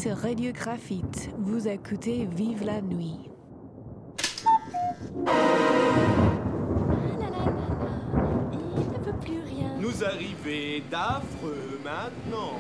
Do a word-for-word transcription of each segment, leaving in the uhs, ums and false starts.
sur Radio Graphite. Vous écoutez Vive la nuit. Il ne peut plus rien. Nous arriver d'affreux maintenant.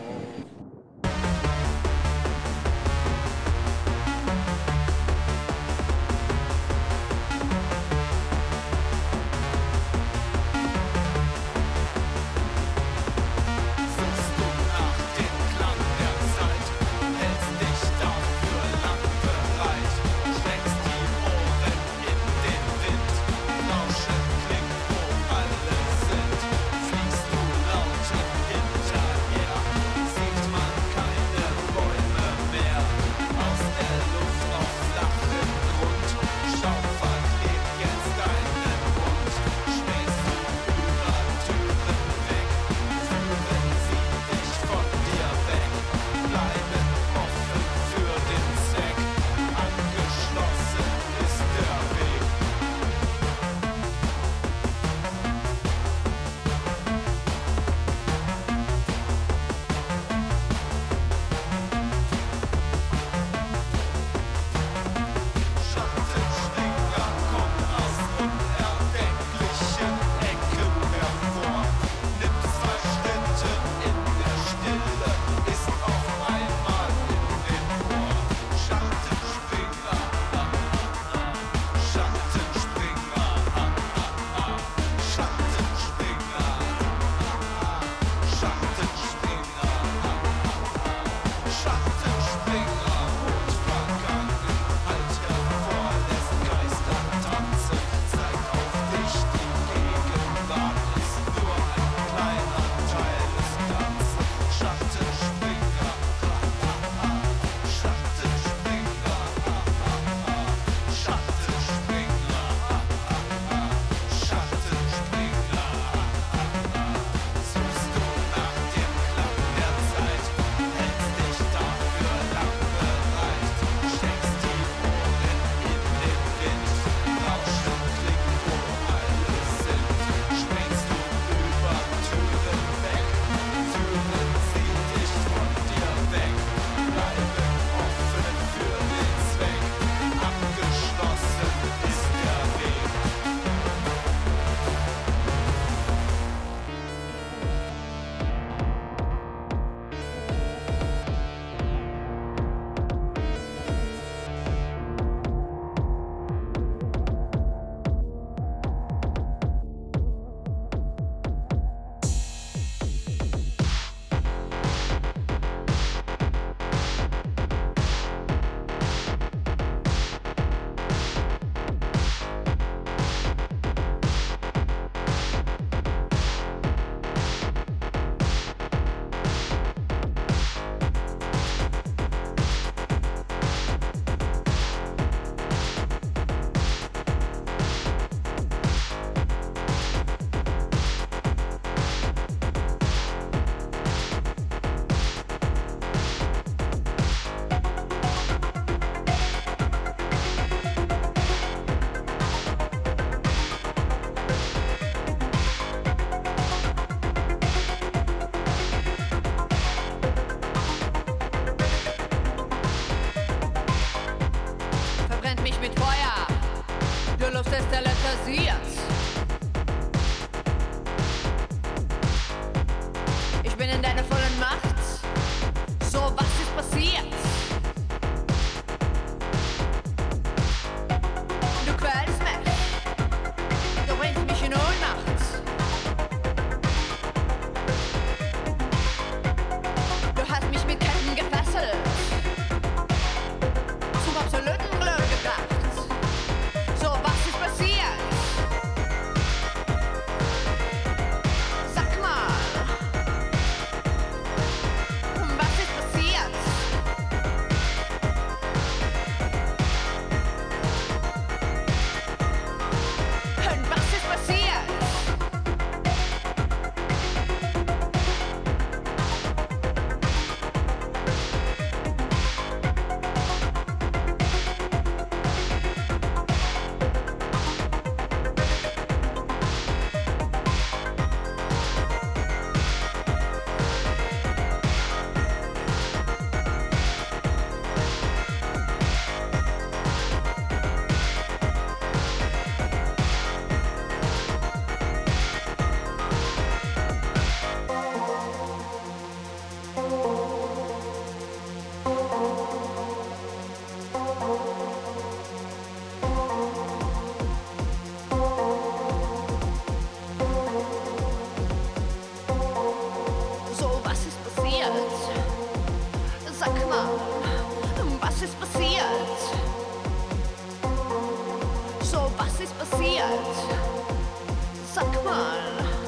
Sag mal,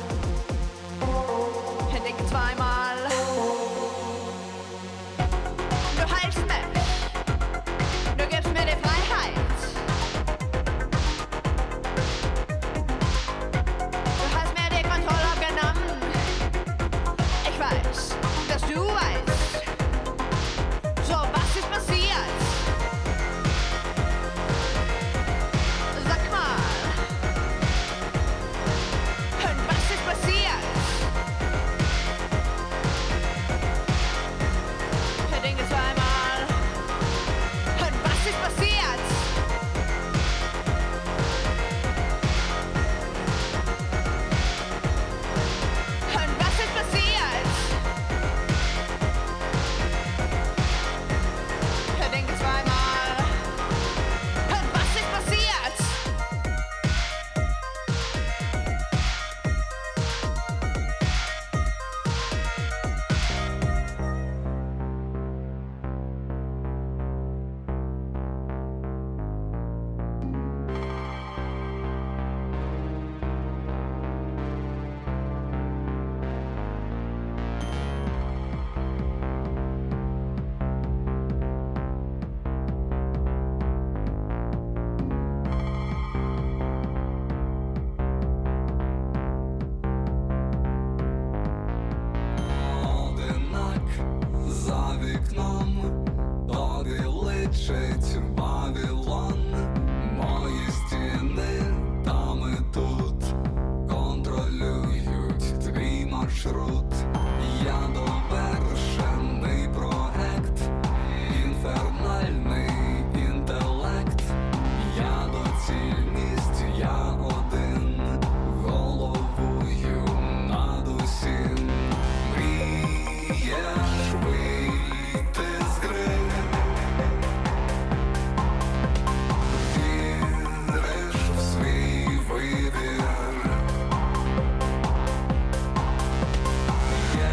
ich denke zweimal. Du heilst mich, du gibst mir die Freiheit. Du hast mir die Kontrolle abgenommen. Ich weiß, dass du weißt. So, was ist passiert? Sag mal. Und was ist passiert? Ich denke zweimal. Und was ist passiert? Und was ist passiert? Ich denke zweimal. Und was ist passiert? Одинак за вікном, тобі личить Вавилон. Мої стіни там і тут контролюють твій маршрут. Я довершений проект, інфернальний інтелект. Я доцільність, я один, головую над усім. Мрієш вийти з гри, віриш в свій вибір.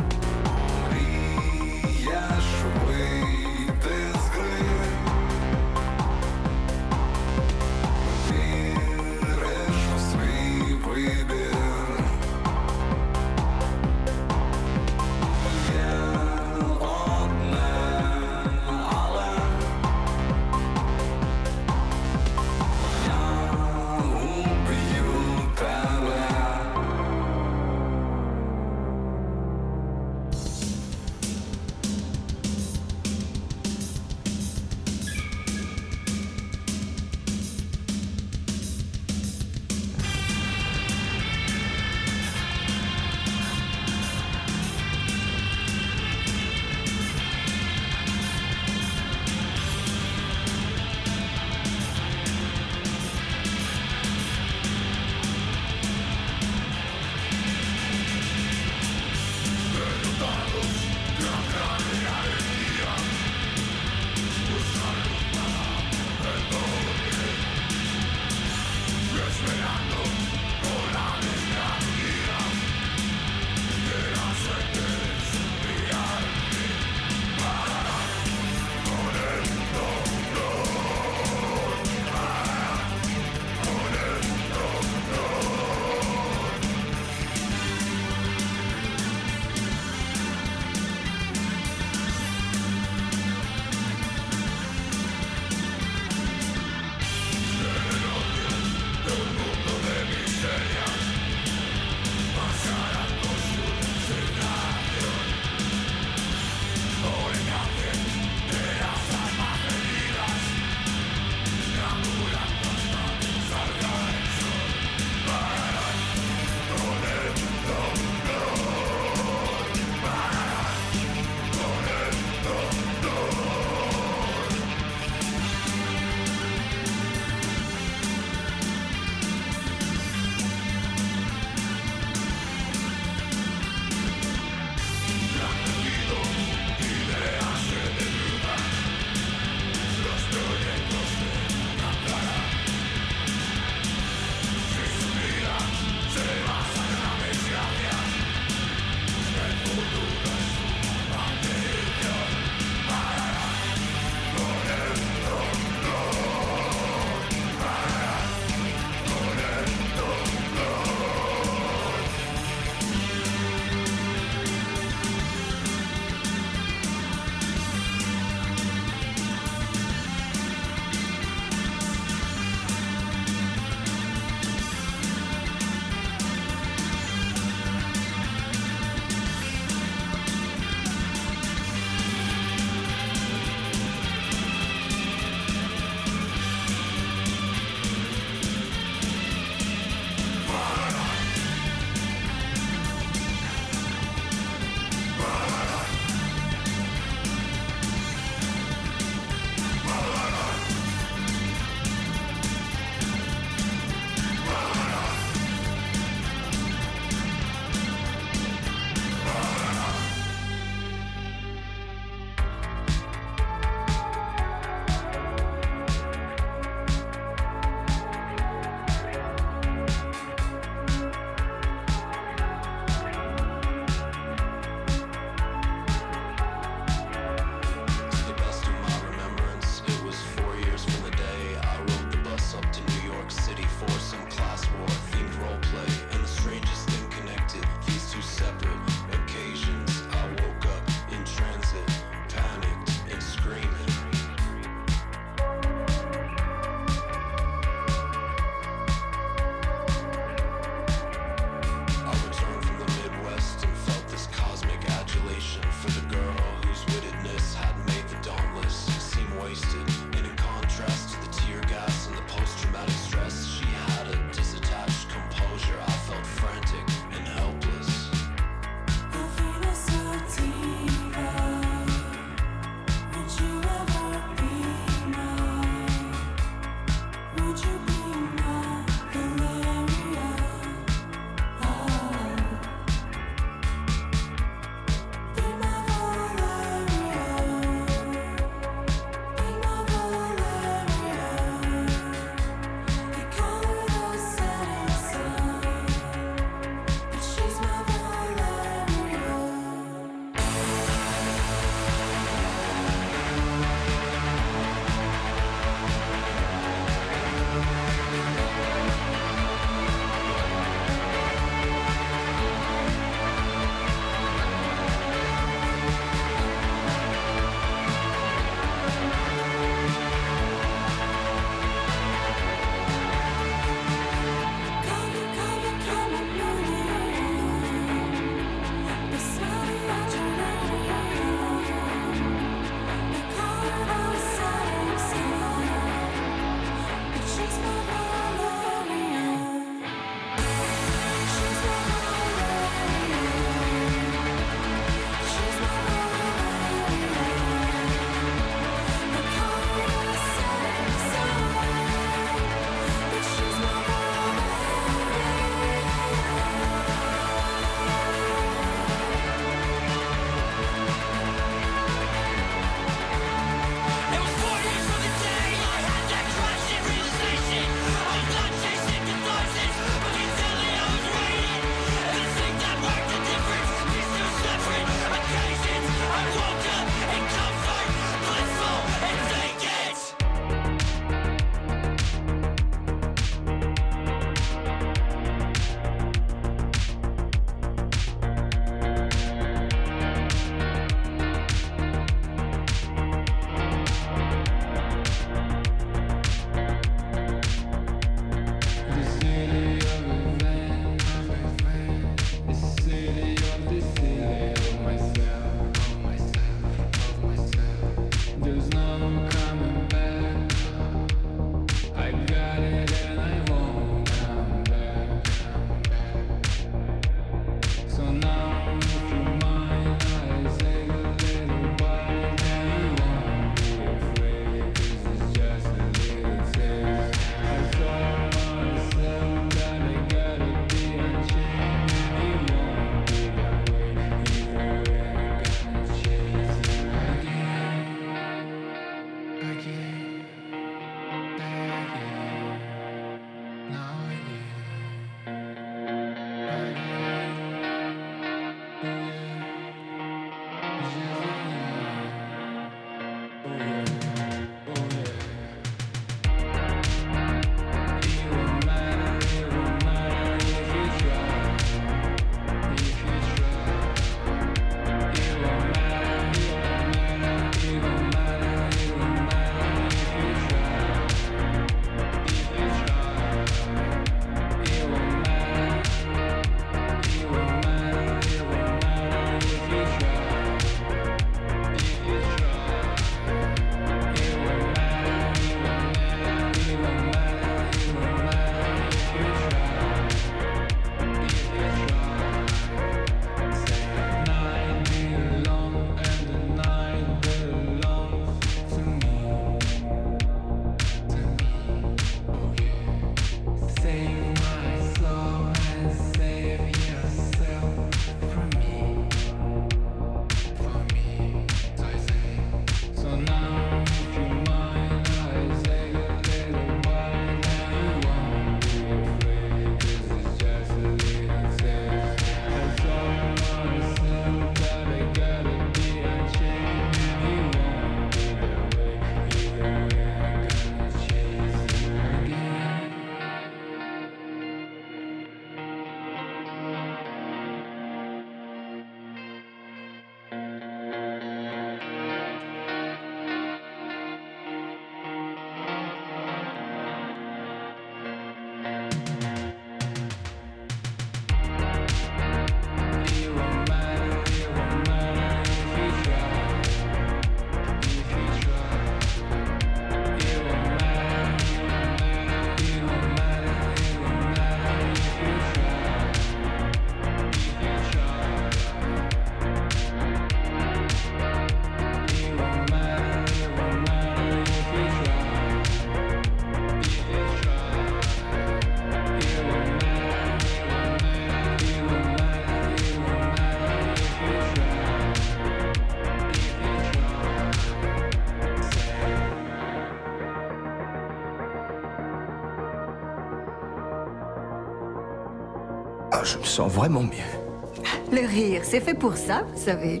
Ah, je me sens vraiment mieux. Le rire, c'est fait pour ça, vous savez.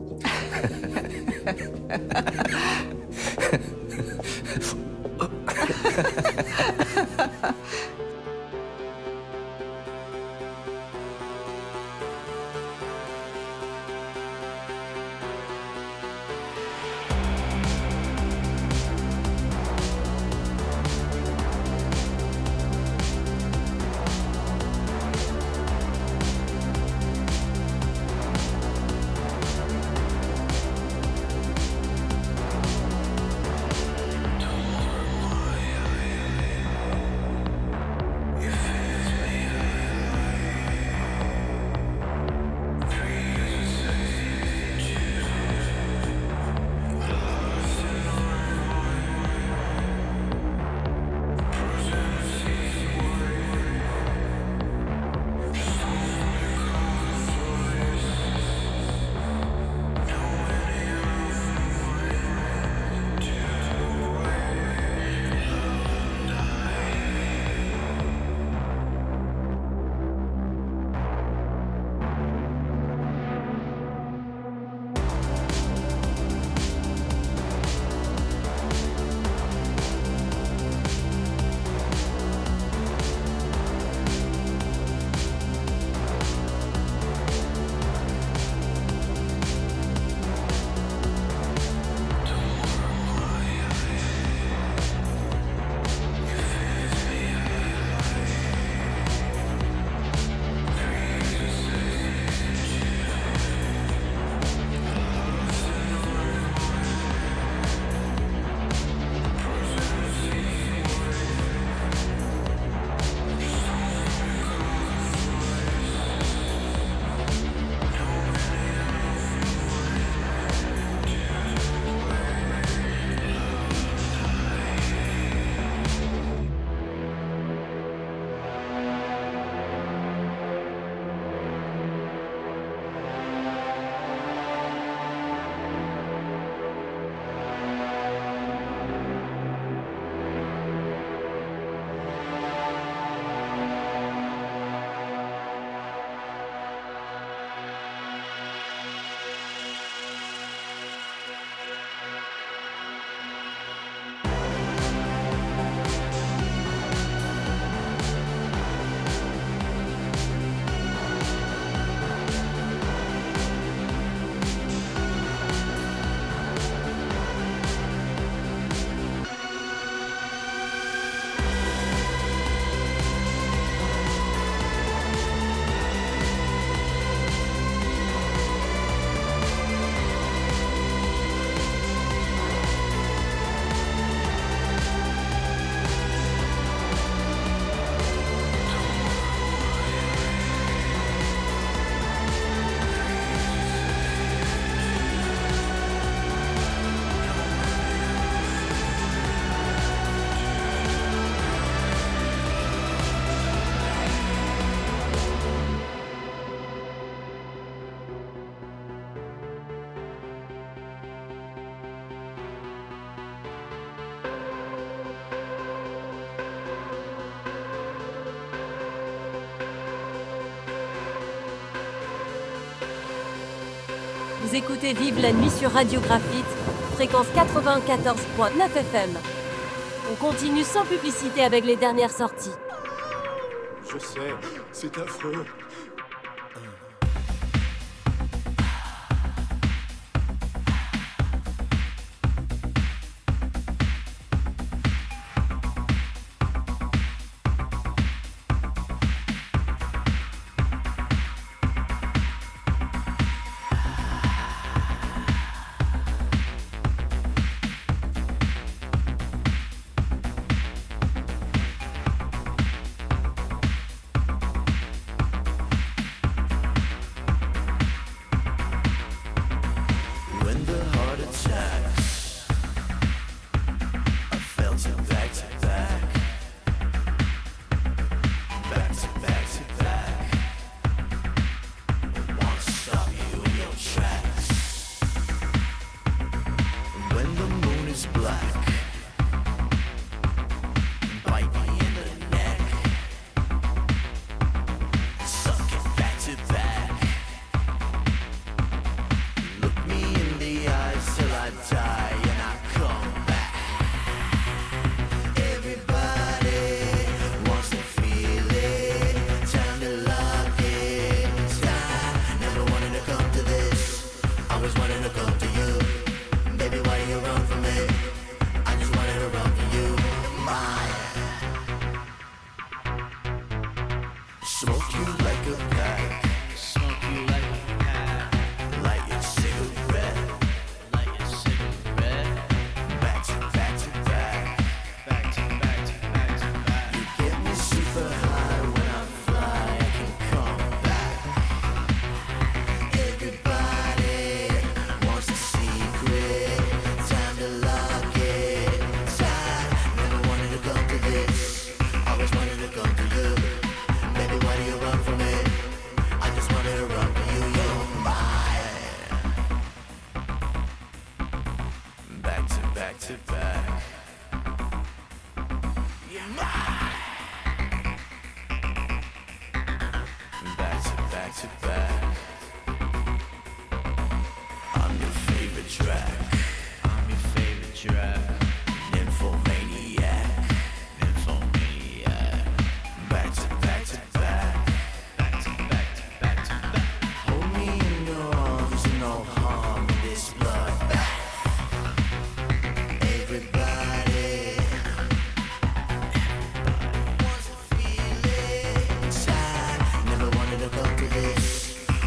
Vous écoutez Vive la nuit sur Radio Graphite, fréquence quatre-vingt-quatorze virgule neuf F M. On continue sans publicité avec les dernières sorties. Je sais, c'est affreux. Smoke you like a pack. Smoke you like a pack. Light your cigarette. Light your cigarette. Back to back to back. Back to back to back to back. You get me super high when I fly. I can come back. Everybody wants a secret. Time to lock it. Time. Never wanted to go to this. Always wanted to go to you. Baby, why do you run from it? I just wanted to run from you. You're mine. Back to back to back. You're mine. Back to back to back. I'm your favorite track. I'm your favorite track. Nymphomaniac. Nymphomaniac. Back to back to back. Back to back to back to back. Hold me in your arms, no harm in this bloodbath. Everybody wants to feel it inside. Never wanted to go to this.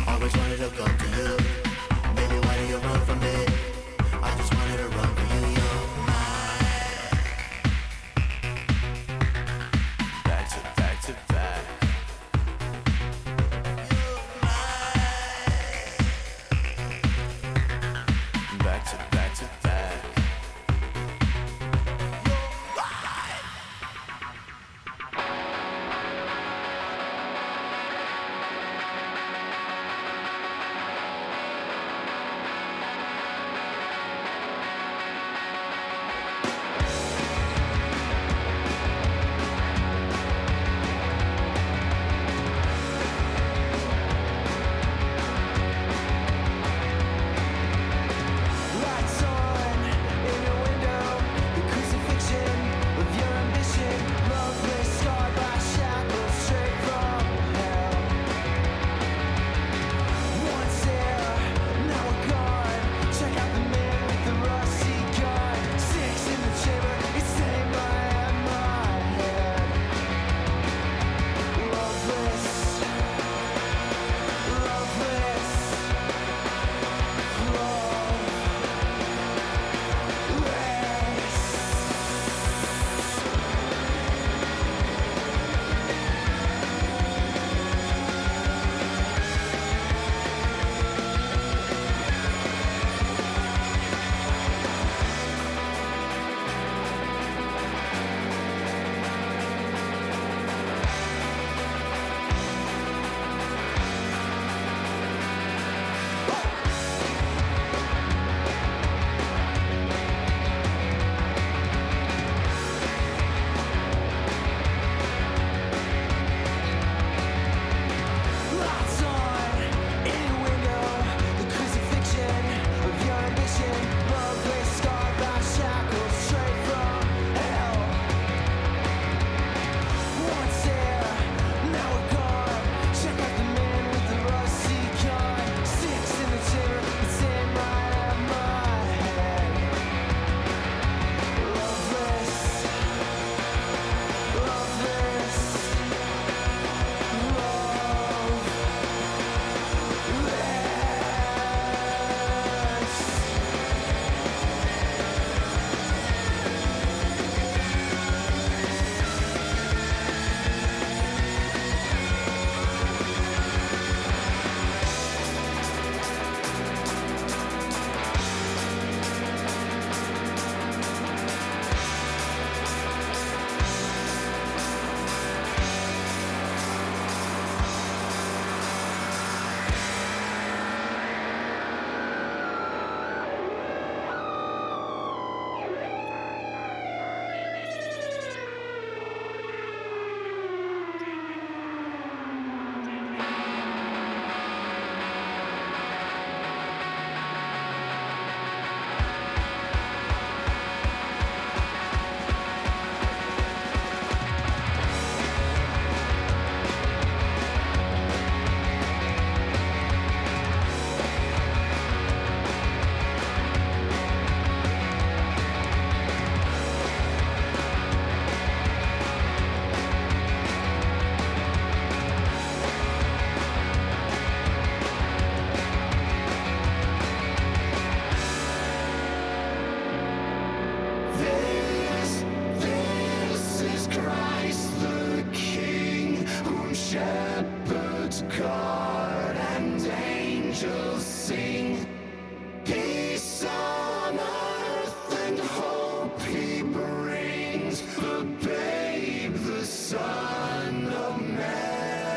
shepherds guard and angels sing. Peace on earth and hope he brings, the babe, the son of Mary.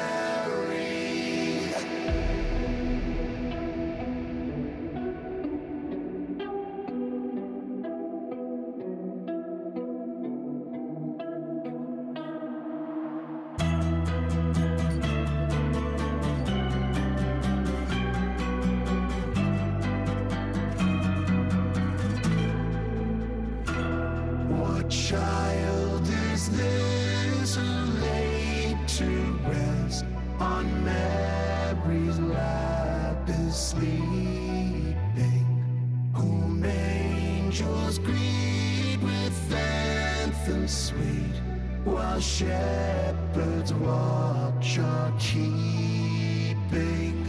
What child is this who laid to rest on Mary's lap is sleeping, whom angels greet with anthems sweet, while shepherds watch are keeping.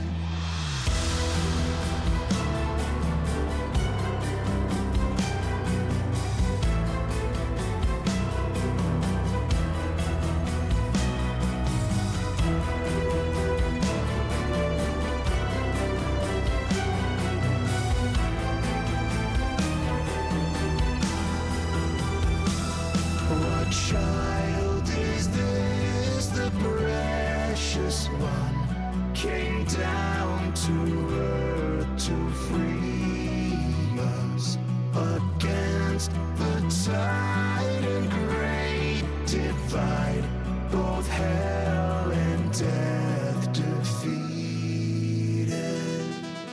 What child is this? The precious one came down to earth to free us against the tide and great divide, both hell and death defeated.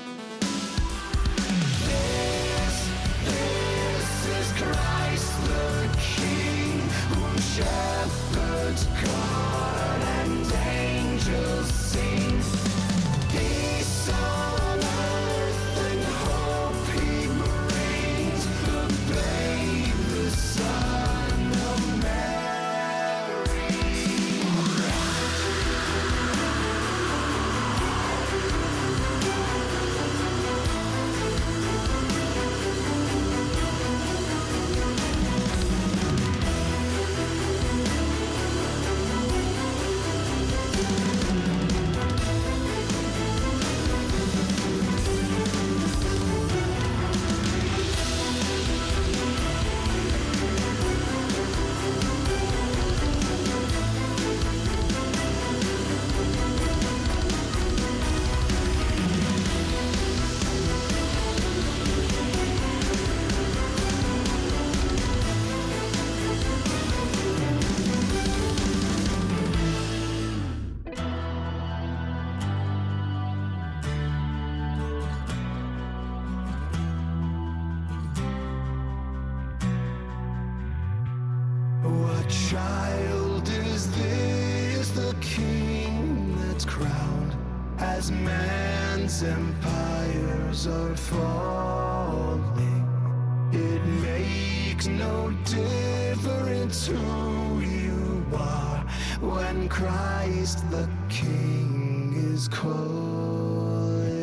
This, this is Christ the King, whom shepherds guard and angels sing. Peace on earth and hope he brings, the babe, the son of Mary. What child is this? The king that's crowned as man's empires are falling. It makes no difference who you are when Christ the King is calling.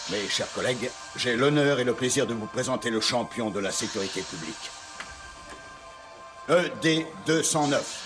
Mes chers collègues, j'ai l'honneur et le plaisir de vous présenter le champion de la sécurité publique. E D deux cent neuf.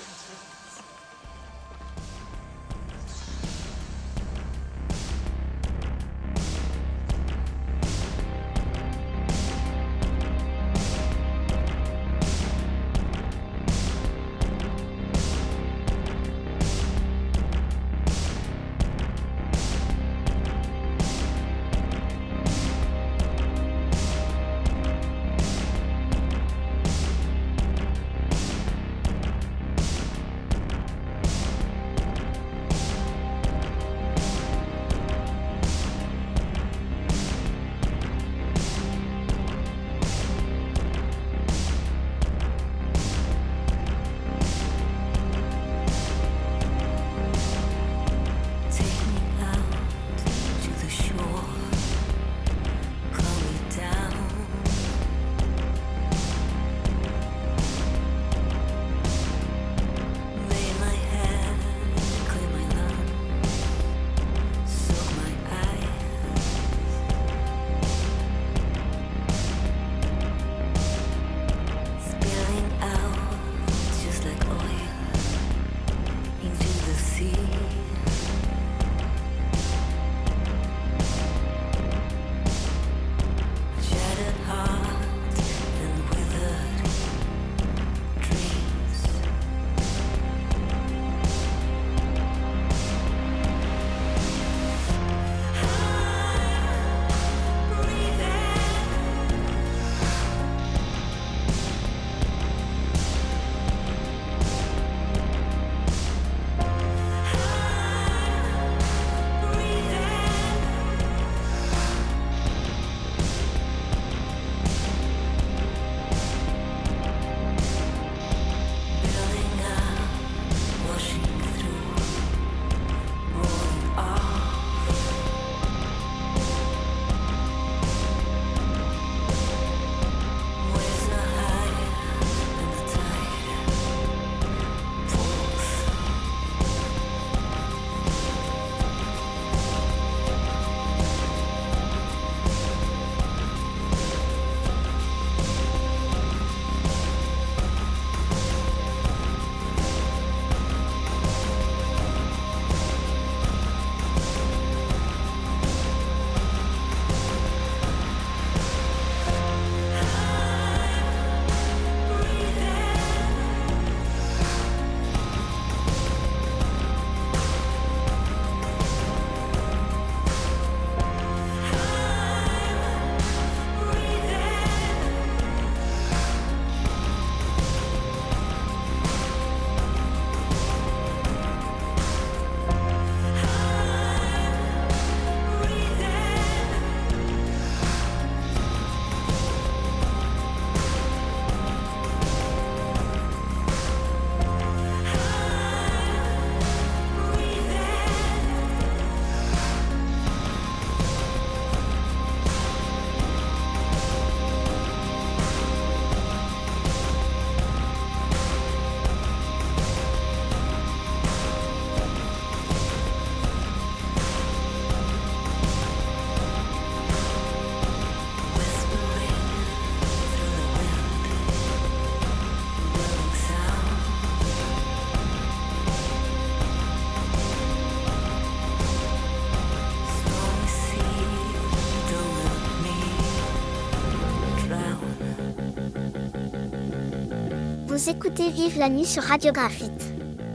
Vous écoutez Vive la Nuit sur Radio Graphite.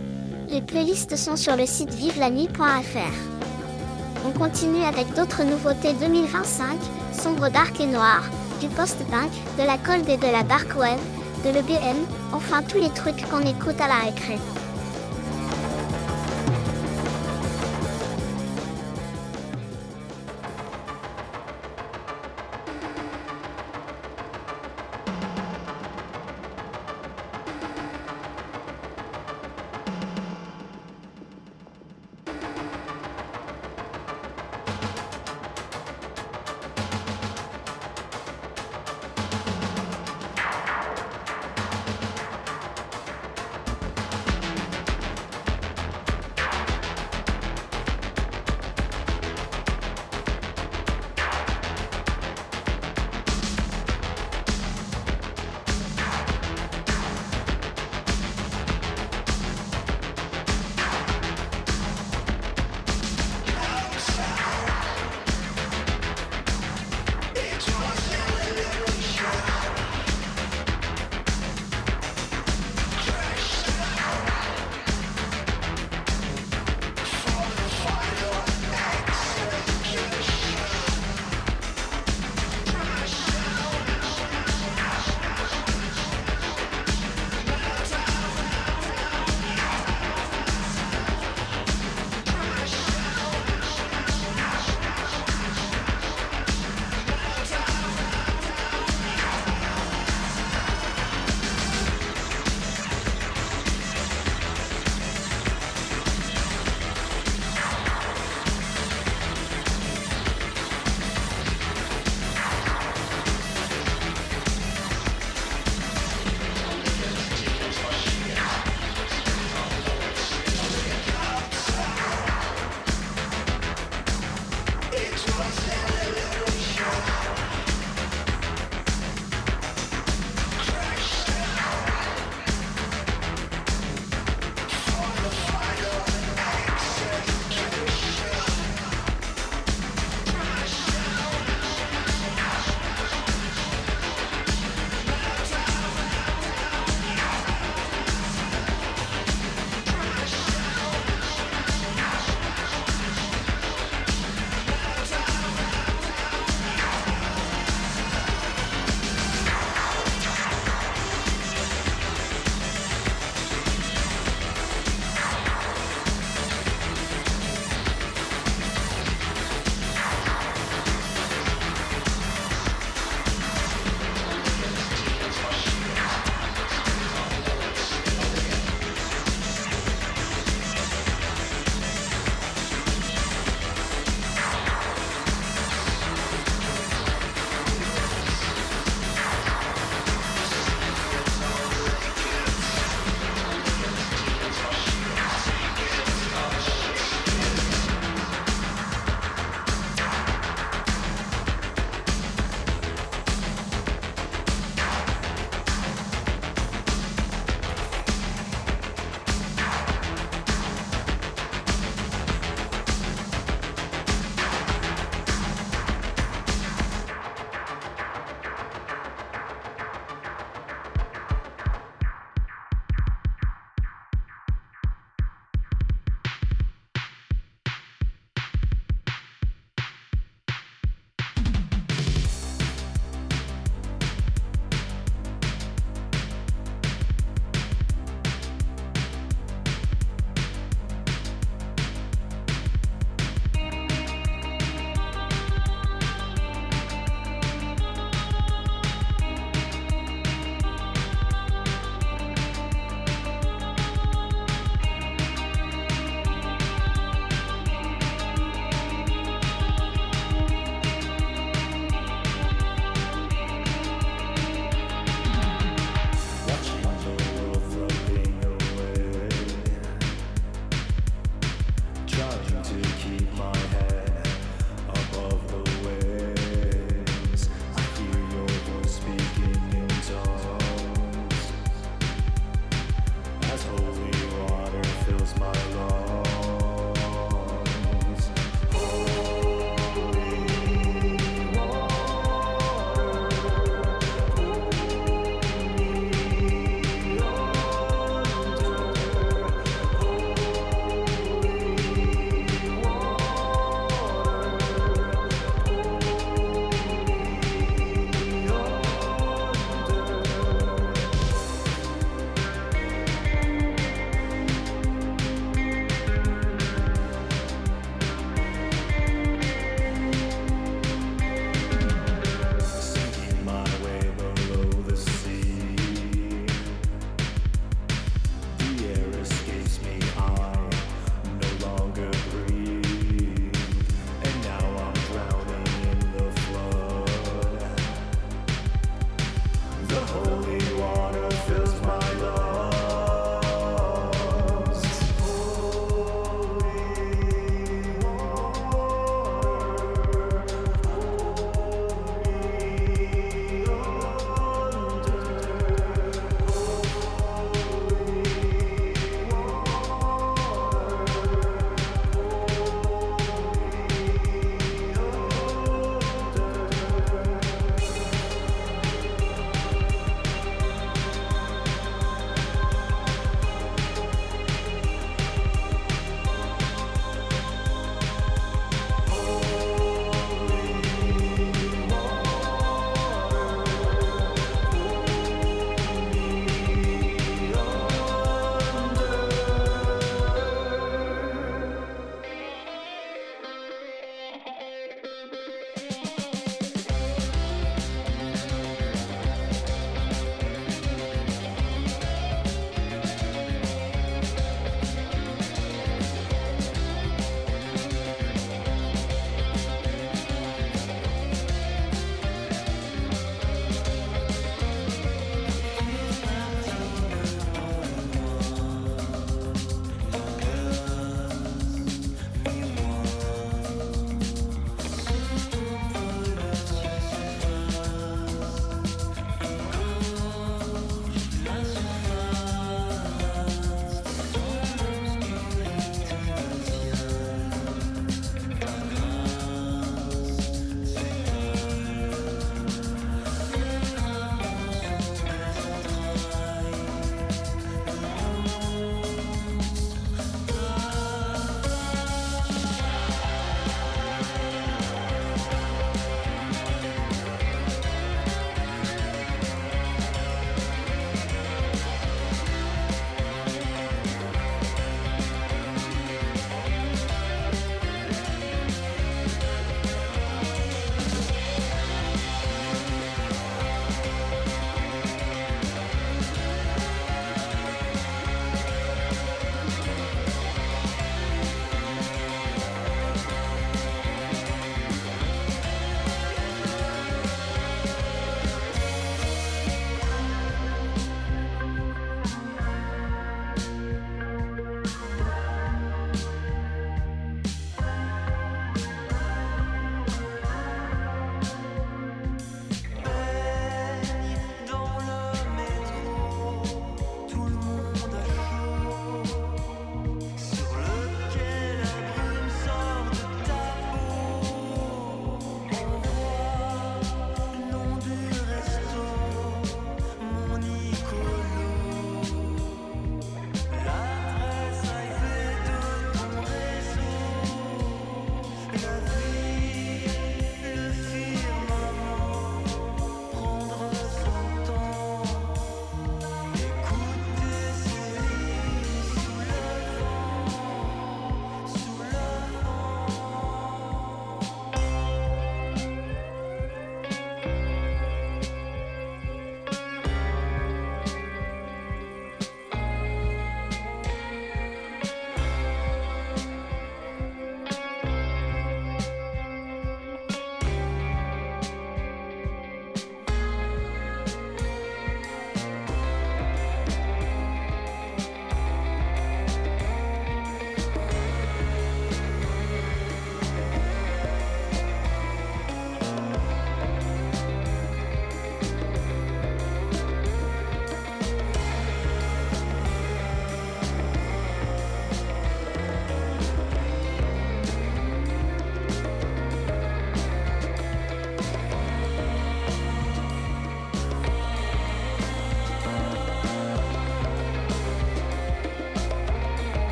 Les playlists sont sur le site vive la nuit point f r. On continue avec d'autres nouveautés deux mille vingt-cinq, sombre, dark et noir, du post-punk, de la cold et de la dark wave, de l'E B M, enfin tous les trucs qu'on écoute à la récré.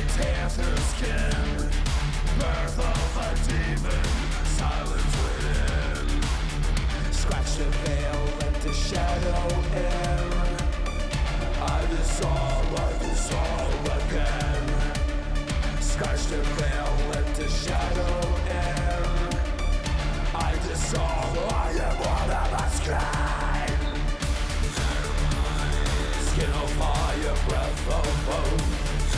tear through skin, birth of a demon, silence within. Scratch the veil, let the shadow in. I dissolve, I dissolve again. Scratch the veil, let the shadow in. I dissolve, I am one of a sky. Skin of fire, breath of bone.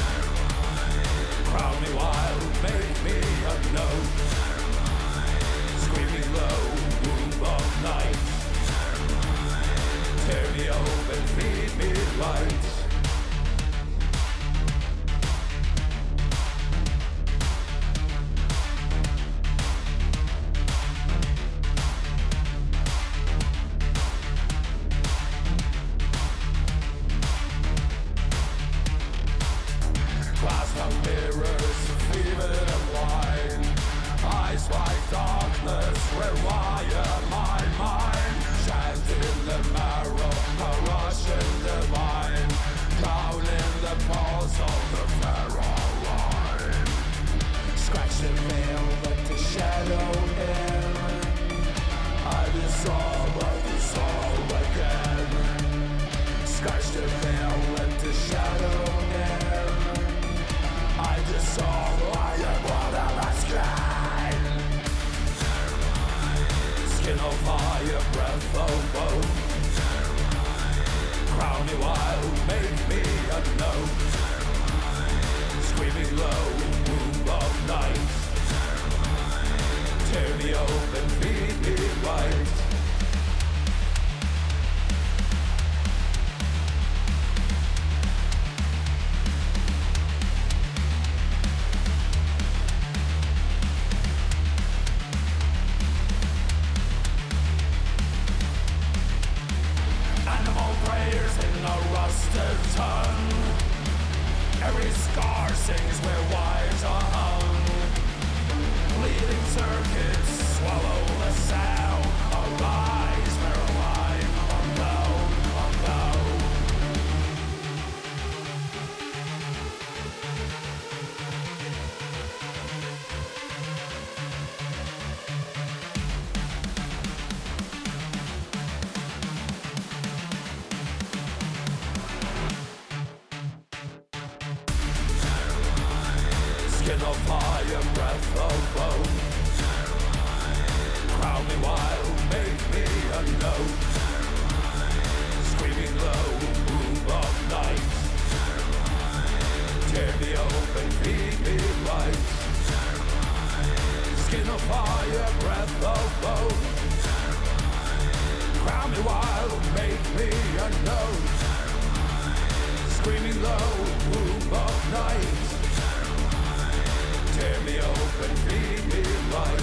Crown me wild, make me a note. Screaming low, womb of night. Tear me open, feed me light. Glass of mirrors, fever and wine. Eyes like darkness, rewire my mind. Chant in the marrow, a Russian divine. Down in the pulse of the pharaoh line. Scratch the veil, let the shadow in. I dissolve, I dissolve again. Scratch the veil, let the shadow in. I dissolve, I am one of a sky. Skin of fire, breath of bone. Crown me wild, make me a note. Screaming low, womb of night. Tear me open, feed me right. Animal prayers in a rusted tongue. Every scar sings where wires are hung. Bleeding circuits swallow the sound. Arise, Caroline, unknown, unknown. Skin of fire, breath of bone. Crown me wild, make me a note. Screaming low, womb of night. Tear me open, feed me right. Skin of fire, breath of bone. Crown me wild, make me a note. Screaming low, womb of night. Tear me open, feed me right.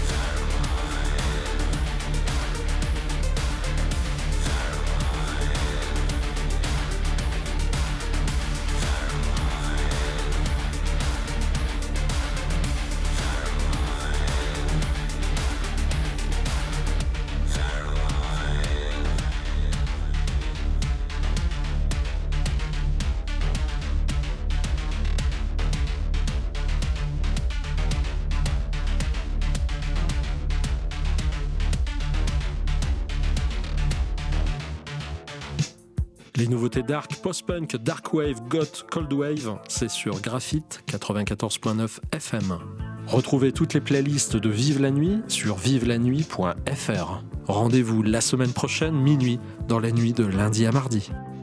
Les nouveautés dark, post-punk, dark wave, goth, cold wave, c'est sur Graphite quatre-vingt-quatorze neuf F M. Retrouvez toutes les playlists de Vive la Nuit sur vive la nuit point f r. Rendez-vous la semaine prochaine, minuit, dans la nuit de lundi à mardi.